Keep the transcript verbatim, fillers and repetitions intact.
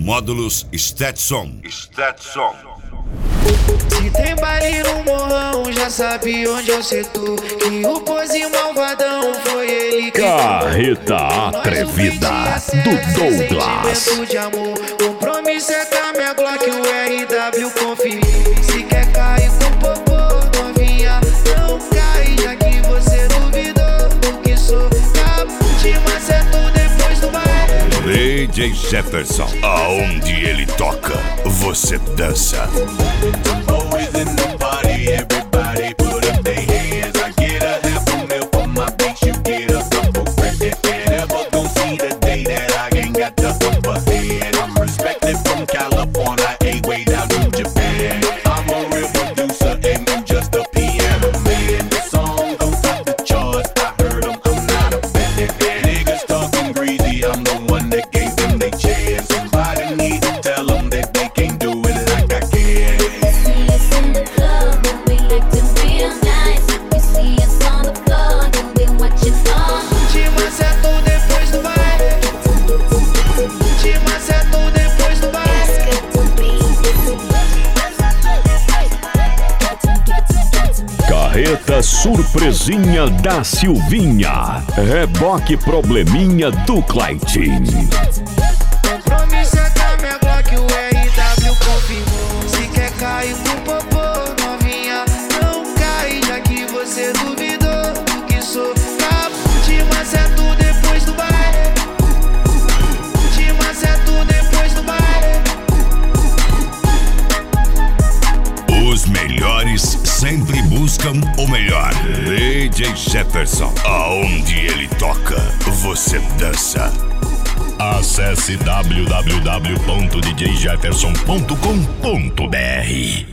Módulos Stetson. Stetson. Se tem baile no morrão, já sabe onde eu setor. Que o pozinho malvadão foi ele que Carreta Atrevida do Douglas. De amor. Compromisso é com a minha Glock, o R W confia. Se quer cair com popô, novinha, não cai, já que você duvidou do que sou. Te maceto depois do baile. D J Jefferson, aonde ele toca, você dança. Carreta Surpresinha da Silvinha. Reboque Probleminha do Claitin. Compromisso é com a minha Glock, o R W confirmou. Se quer cair com popô, novinha, não cai, já que você duvidou do que sou. Te maceto depois do baile. Te maceto depois do baile. Os melhores sempre buscam o melhor. D J Jefferson, aonde ele toca, você dança. Acesse w w w ponto d j jefferson ponto com ponto b r.